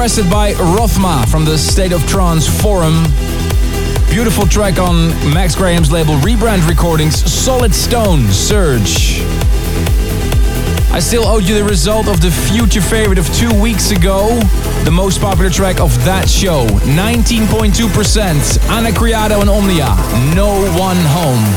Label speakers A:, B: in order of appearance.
A: requested by Rothma from the State of Trance forum. Beautiful track on Max Graham's label Rebrand Recordings, Solid Stone, Surge. I still owed you the result of the future favorite of 2 weeks ago. The most popular track of that show, 19.2%, Anna Criado and Omnia, No One Home.